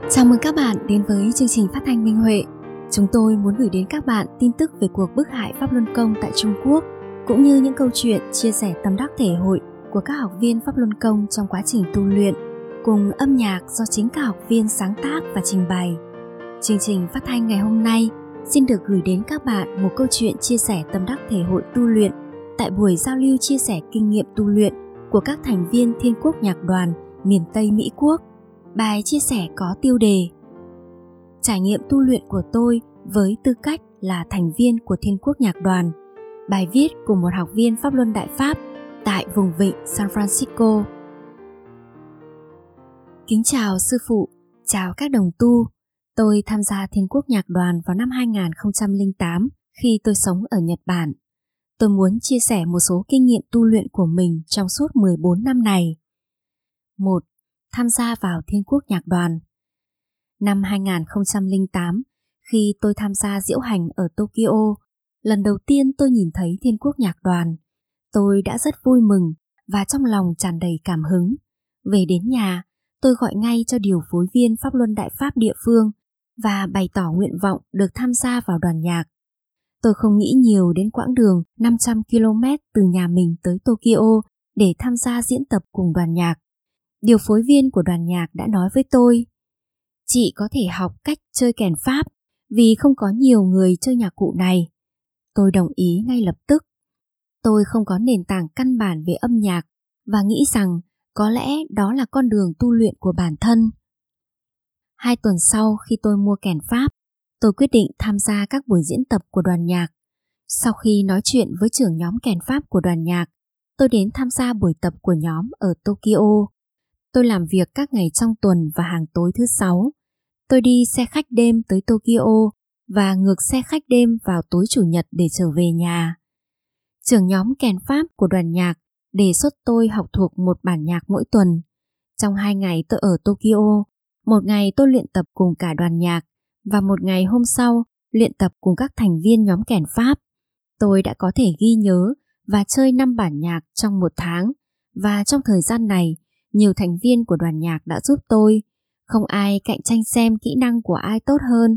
Chào mừng các bạn đến với chương trình phát thanh Minh Huệ. Chúng tôi muốn gửi đến các bạn tin tức về cuộc bức hại Pháp Luân Công tại Trung Quốc, cũng như những câu chuyện chia sẻ tâm đắc thể hội của các học viên Pháp Luân Công trong quá trình tu luyện, cùng âm nhạc do chính các học viên sáng tác và trình bày. Chương trình phát thanh ngày hôm nay xin được gửi đến các bạn một câu chuyện chia sẻ tâm đắc thể hội tu luyện tại buổi giao lưu chia sẻ kinh nghiệm tu luyện của các thành viên Thiên Quốc Nhạc Đoàn miền Tây Mỹ Quốc. Bài chia sẻ có tiêu đề Trải nghiệm tu luyện của tôi với tư cách là thành viên của Thiên Quốc Nhạc Đoàn. Bài viết của một học viên Pháp Luân Đại Pháp tại vùng vịnh San Francisco. Kính chào sư phụ, chào các đồng tu. Tôi tham gia Thiên Quốc Nhạc Đoàn vào năm 2008 khi tôi sống ở Nhật Bản. Tôi muốn chia sẻ một số kinh nghiệm tu luyện của mình trong suốt 14 năm này. 1. Tham gia vào Thiên Quốc Nhạc Đoàn. Năm 2008, khi tôi tham gia diễu hành ở Tokyo, lần đầu tiên tôi nhìn thấy Thiên Quốc Nhạc Đoàn. Tôi đã rất vui mừng và trong lòng tràn đầy cảm hứng. Về đến nhà, tôi gọi ngay cho điều phối viên Pháp Luân Đại Pháp địa phương và bày tỏ nguyện vọng được tham gia vào đoàn nhạc. Tôi không nghĩ nhiều đến quãng đường 500 km từ nhà mình tới Tokyo để tham gia diễn tập cùng đoàn nhạc. Điều phối viên của đoàn nhạc đã nói với tôi, chị có thể học cách chơi kèn Pháp vì không có nhiều người chơi nhạc cụ này. Tôi đồng ý ngay lập tức. Tôi không có nền tảng căn bản về âm nhạc và nghĩ rằng có lẽ đó là con đường tu luyện của bản thân. 2 tuần sau khi tôi mua kèn Pháp, tôi quyết định tham gia các buổi diễn tập của đoàn nhạc. Sau khi nói chuyện với trưởng nhóm kèn Pháp của đoàn nhạc, tôi đến tham gia buổi tập của nhóm ở Tokyo. Tôi làm việc các ngày trong tuần và hàng tối thứ 6. Tôi đi xe khách đêm tới Tokyo và ngược xe khách đêm vào tối Chủ nhật để trở về nhà. Trưởng nhóm kèn Pháp của đoàn nhạc đề xuất tôi học thuộc một bản nhạc mỗi tuần. Trong 2 ngày tôi ở Tokyo, một ngày tôi luyện tập cùng cả đoàn nhạc và một ngày hôm sau luyện tập cùng các thành viên nhóm kèn Pháp. Tôi đã có thể ghi nhớ và chơi 5 bản nhạc trong 1 tháng và trong thời gian này, nhiều thành viên của đoàn nhạc đã giúp tôi. Không ai cạnh tranh xem kỹ năng của ai tốt hơn.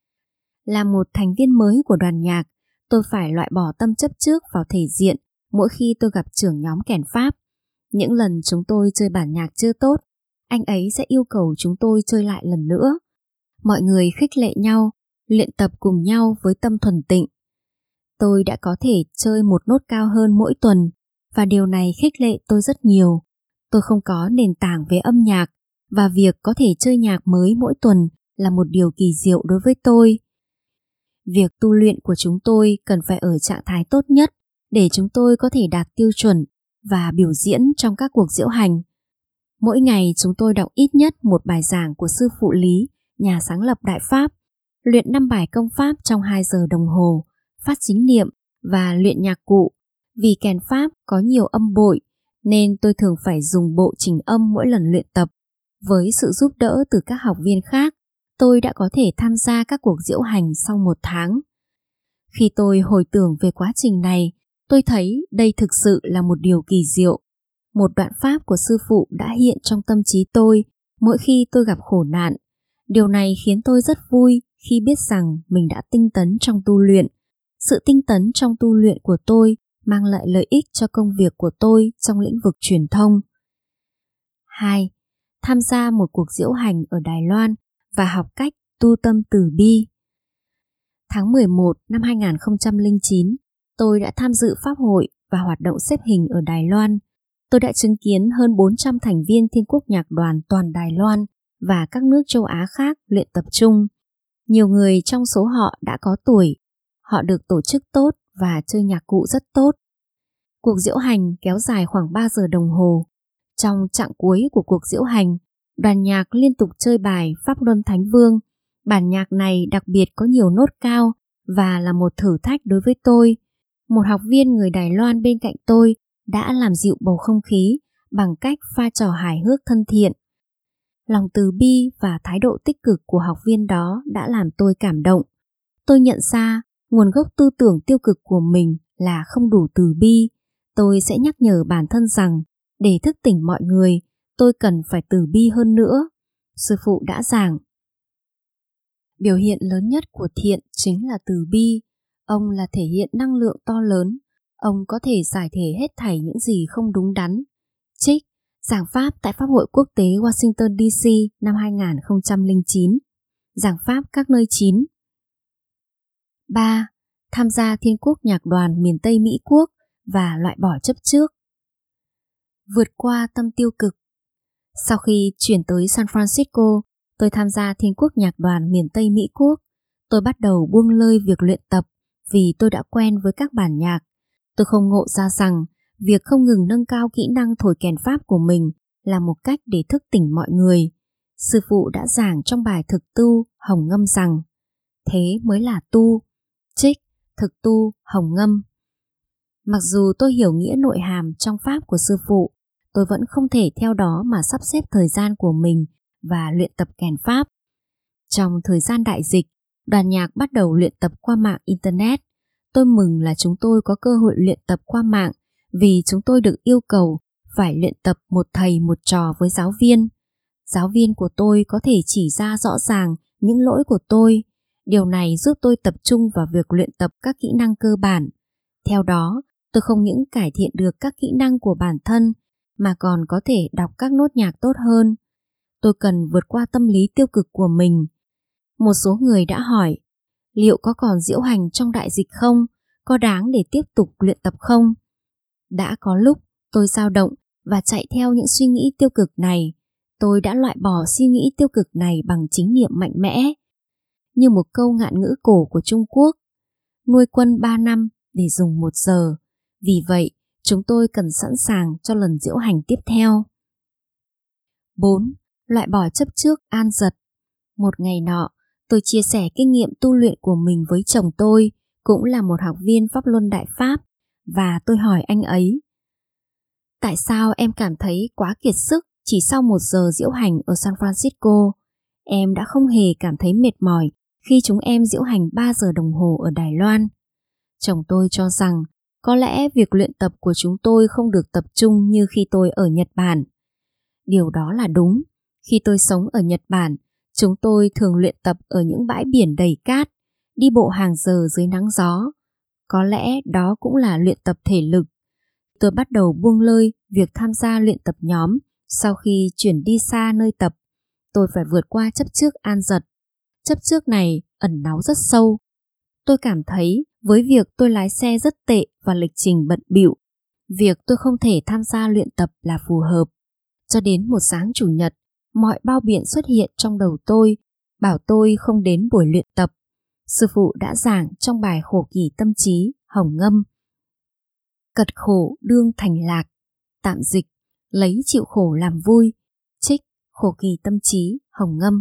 Là một thành viên mới của đoàn nhạc, tôi phải loại bỏ tâm chấp trước vào thể diện mỗi khi tôi gặp trưởng nhóm kèn Pháp. Những lần chúng tôi chơi bản nhạc chưa tốt, anh ấy sẽ yêu cầu chúng tôi chơi lại lần nữa. Mọi người khích lệ nhau, luyện tập cùng nhau với tâm thuần tịnh. Tôi đã có thể chơi một nốt cao hơn mỗi tuần và điều này khích lệ tôi rất nhiều. Tôi không có nền tảng về âm nhạc và việc có thể chơi nhạc mới mỗi tuần là một điều kỳ diệu đối với tôi. Việc tu luyện của chúng tôi cần phải ở trạng thái tốt nhất để chúng tôi có thể đạt tiêu chuẩn và biểu diễn trong các cuộc diễu hành. Mỗi ngày chúng tôi đọc ít nhất một bài giảng của sư phụ Lý, nhà sáng lập Đại Pháp, luyện 5 bài công pháp trong 2 giờ đồng hồ, phát chính niệm và luyện nhạc cụ. Vì kèn Pháp có nhiều âm bội nên tôi thường phải dùng bộ chỉnh âm mỗi lần luyện tập. Với sự giúp đỡ từ các học viên khác, tôi đã có thể tham gia các cuộc diễu hành sau 1 tháng. Khi tôi hồi tưởng về quá trình này, tôi thấy đây thực sự là một điều kỳ diệu. Một đoạn pháp của sư phụ đã hiện trong tâm trí tôi mỗi khi tôi gặp khổ nạn. Điều này khiến tôi rất vui khi biết rằng mình đã tinh tấn trong tu luyện. Sự tinh tấn trong tu luyện của tôi mang lại lợi ích cho công việc của tôi trong lĩnh vực truyền thông. 2. Tham gia một cuộc diễu hành ở Đài Loan và học cách tu tâm từ bi. Tháng 11 năm 2009, tôi đã tham dự pháp hội và hoạt động xếp hình ở Đài Loan. Tôi đã chứng kiến hơn 400 thành viên Thiên Quốc Nhạc Đoàn toàn Đài Loan và các nước châu Á khác luyện tập trung. Nhiều người trong số họ đã có tuổi. Họ được tổ chức tốt và chơi nhạc cụ rất tốt. Cuộc diễu hành kéo dài khoảng 3 giờ đồng hồ. Trong chặng cuối của cuộc diễu hành, đoàn nhạc liên tục chơi bài Pháp Luân Thánh Vương. Bản nhạc này đặc biệt có nhiều nốt cao và là một thử thách đối với tôi. Một học viên người Đài Loan bên cạnh tôi đã làm dịu bầu không khí bằng cách pha trò hài hước thân thiện. Lòng từ bi và thái độ tích cực của học viên đó đã làm tôi cảm động. Tôi nhận ra nguồn gốc tư tưởng tiêu cực của mình là không đủ từ bi. Tôi sẽ nhắc nhở bản thân rằng để thức tỉnh mọi người, tôi cần phải từ bi hơn nữa. Sư phụ đã giảng, Biểu hiện lớn nhất của thiện chính là từ bi. Ông là thể hiện năng lượng to lớn. Ông có thể giải thể hết thảy những gì không đúng đắn. Trích giảng pháp tại Pháp hội Quốc tế Washington DC năm 2009. Giảng pháp các nơi 9. 3. Tham gia Thiên Quốc Nhạc đoàn miền Tây Mỹ Quốc và loại bỏ chấp trước. Vượt qua tâm tiêu cực. Sau khi chuyển tới San Francisco, tôi tham gia Thiên Quốc Nhạc đoàn miền Tây Mỹ Quốc. Tôi bắt đầu buông lơi việc luyện tập vì tôi đã quen với các bản nhạc. Tôi không ngộ ra rằng việc không ngừng nâng cao kỹ năng thổi kèn pháp của mình là một cách để thức tỉnh mọi người. Sư phụ đã giảng trong bài thực tu Hồng Ngâm rằng thế mới là tu. Trích thực tu Hồng Ngâm. Mặc dù tôi hiểu nghĩa nội hàm trong pháp của sư phụ, tôi vẫn không thể theo đó mà sắp xếp thời gian của mình và luyện tập kèn pháp. Trong thời gian đại dịch, đoàn nhạc bắt đầu luyện tập qua mạng Internet. Tôi mừng là chúng tôi có cơ hội luyện tập qua mạng vì chúng tôi được yêu cầu phải luyện tập một thầy một trò với giáo viên. Giáo viên của tôi có thể chỉ ra rõ ràng những lỗi của tôi. Điều này giúp tôi tập trung vào việc luyện tập các kỹ năng cơ bản. Theo đó, tôi không những cải thiện được các kỹ năng của bản thân mà còn có thể đọc các nốt nhạc tốt hơn. Tôi cần vượt qua tâm lý tiêu cực của mình. Một số người đã hỏi, liệu có còn diễu hành trong đại dịch không? Có đáng để tiếp tục luyện tập không? Đã có lúc tôi dao động và chạy theo những suy nghĩ tiêu cực này. Tôi đã loại bỏ suy nghĩ tiêu cực này bằng chính niệm mạnh mẽ. Như một câu ngạn ngữ cổ của Trung Quốc, nuôi quân 3 năm để dùng 1 giờ. Vì vậy, chúng tôi cần sẵn sàng cho lần diễu hành tiếp theo. 4. Loại bỏ chấp trước an giật. Một ngày nọ, tôi chia sẻ kinh nghiệm tu luyện của mình với chồng tôi, cũng là một học viên Pháp Luân Đại Pháp, và tôi hỏi anh ấy: tại sao em cảm thấy quá kiệt sức chỉ sau 1 giờ diễu hành ở San Francisco? Em đã không hề cảm thấy mệt mỏi khi chúng em diễu hành 3 giờ đồng hồ ở Đài Loan. Chồng tôi cho rằng có lẽ việc luyện tập của chúng tôi không được tập trung như khi tôi ở Nhật Bản. Điều đó là đúng. Khi tôi sống ở Nhật Bản, chúng tôi thường luyện tập ở những bãi biển đầy cát, đi bộ hàng giờ dưới nắng gió. Có lẽ đó cũng là luyện tập thể lực. Tôi bắt đầu buông lơi việc tham gia luyện tập nhóm. Sau khi chuyển đi xa nơi tập, tôi phải vượt qua chấp trước an giật. Chấp trước này ẩn náu rất sâu. Tôi cảm thấy với việc tôi lái xe rất tệ và lịch trình bận bịu, việc tôi không thể tham gia luyện tập là phù hợp. Cho đến một sáng Chủ nhật, mọi bao biện xuất hiện trong đầu tôi, bảo tôi không đến buổi luyện tập. Sư phụ đã giảng trong bài khổ kỳ tâm trí Hồng Ngâm: cật khổ đương thành lạc, tạm dịch lấy chịu khổ làm vui. Trích khổ kỳ tâm trí Hồng Ngâm.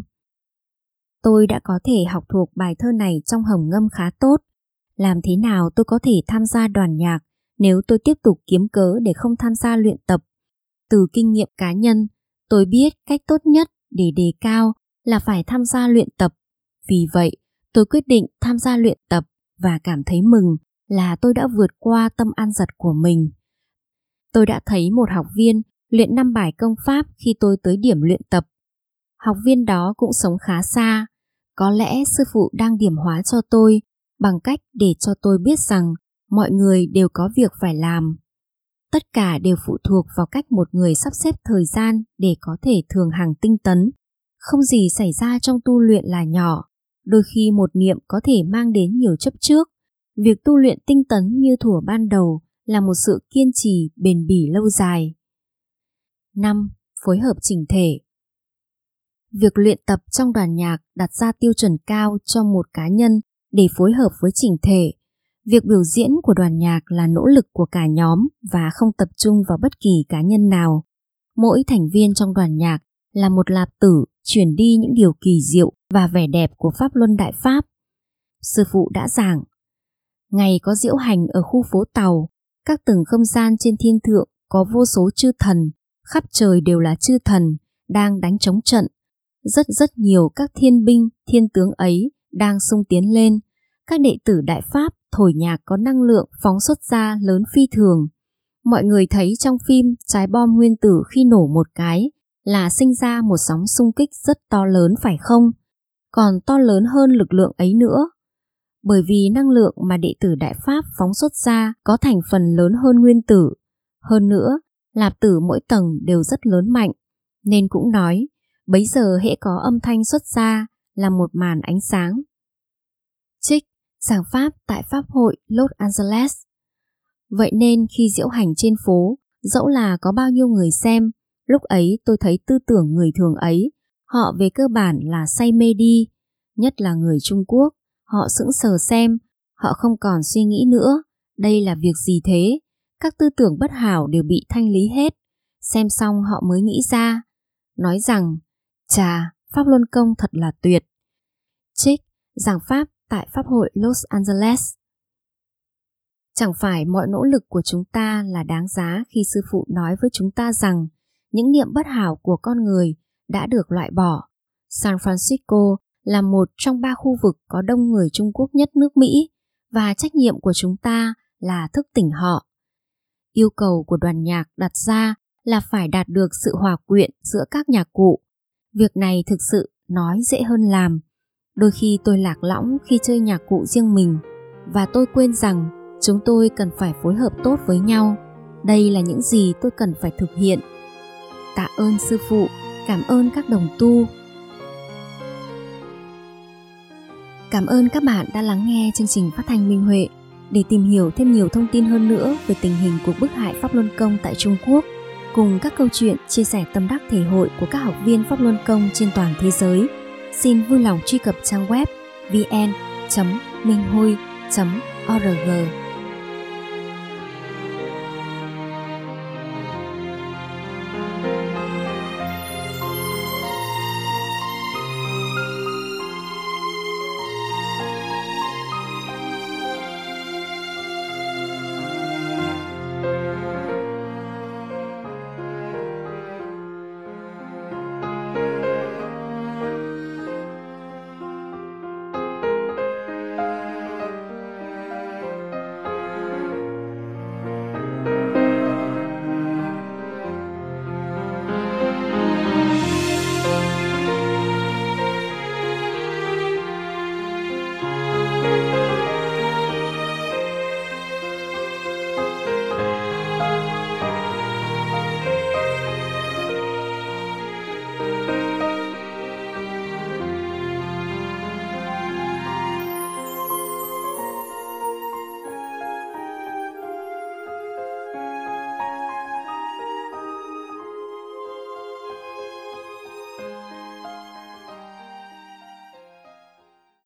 Tôi đã có thể học thuộc bài thơ này trong Hồng Ngâm khá tốt. Làm thế nào tôi có thể tham gia đoàn nhạc nếu tôi tiếp tục kiếm cớ để không tham gia luyện tập? Từ kinh nghiệm cá nhân, tôi biết cách tốt nhất để đề cao là phải tham gia luyện tập. Vì vậy, tôi quyết định tham gia luyện tập và cảm thấy mừng là tôi đã vượt qua tâm an giật của mình. Tôi đã thấy một học viên luyện 5 bài công pháp khi tôi tới điểm luyện tập. Học viên đó cũng sống khá xa. Có lẽ sư phụ đang điểm hóa cho tôi bằng cách để cho tôi biết rằng mọi người đều có việc phải làm. Tất cả đều phụ thuộc vào cách một người sắp xếp thời gian để có thể thường hàng tinh tấn. Không gì xảy ra trong tu luyện là nhỏ. Đôi khi một niệm có thể mang đến nhiều chấp trước. Việc tu luyện tinh tấn như thuở ban đầu là một sự kiên trì bền bỉ lâu dài. 5. Phối hợp chỉnh thể. Việc luyện tập trong đoàn nhạc đặt ra tiêu chuẩn cao cho một cá nhân để phối hợp với chỉnh thể. Việc biểu diễn của đoàn nhạc là nỗ lực của cả nhóm và không tập trung vào bất kỳ cá nhân nào. Mỗi thành viên trong đoàn nhạc là một lạp tử truyền đi những điều kỳ diệu và vẻ đẹp của Pháp Luân Đại Pháp. Sư phụ đã giảng: ngày có diễu hành ở khu phố Tàu, các tầng không gian trên thiên thượng có vô số chư thần, khắp trời đều là chư thần đang đánh trống trận. Rất nhiều các thiên binh, thiên tướng ấy đang xung tiến lên. Các đệ tử Đại Pháp thổi nhạc có năng lượng phóng xuất ra lớn phi thường. Mọi người thấy trong phim trái bom nguyên tử khi nổ một cái là sinh ra một sóng xung kích rất to lớn phải không? còn to lớn hơn lực lượng ấy nữa. Bởi vì năng lượng mà đệ tử Đại Pháp phóng xuất ra có thành phần lớn hơn nguyên tử. Hơn nữa, lạp tử mỗi tầng đều rất lớn mạnh, nên cũng nói, bấy giờ hễ có âm thanh xuất ra là một màn ánh sáng. Trích, giảng pháp tại Pháp hội Los Angeles. Vậy nên khi diễu hành trên phố, dẫu là có bao nhiêu người xem, lúc ấy tôi thấy tư tưởng người thường ấy, họ về cơ bản là say mê đi, nhất là người Trung Quốc, họ sững sờ xem, họ không còn suy nghĩ nữa, đây là việc gì thế, các tư tưởng bất hảo đều bị thanh lý hết, xem xong họ mới nghĩ ra, nói rằng, chà, Pháp Luân Công thật là tuyệt. Trích, giảng pháp tại Pháp hội Los Angeles. Chẳng phải mọi nỗ lực của chúng ta là đáng giá khi sư phụ nói với chúng ta rằng những niệm bất hảo của con người đã được loại bỏ. San Francisco là một trong 3 khu vực có đông người Trung Quốc nhất nước Mỹ và trách nhiệm của chúng ta là thức tỉnh họ. Yêu cầu của đoàn nhạc đặt ra là phải đạt được sự hòa quyện giữa các nhạc cụ. Việc này thực sự nói dễ hơn làm. Đôi khi tôi lạc lõng khi chơi nhạc cụ riêng mình và tôi quên rằng chúng tôi cần phải phối hợp tốt với nhau. Đây là những gì tôi cần phải thực hiện. Tạ ơn sư phụ, cảm ơn các đồng tu. Cảm ơn các bạn đã lắng nghe chương trình phát thanh Minh Huệ. Để tìm hiểu thêm nhiều thông tin hơn nữa về tình hình cuộc bức hại Pháp Luân Công tại Trung Quốc, cùng các câu chuyện chia sẻ tâm đắc thể hội của các học viên Pháp Luân Công trên toàn thế giới, xin vui lòng truy cập trang web vn.minhui.org.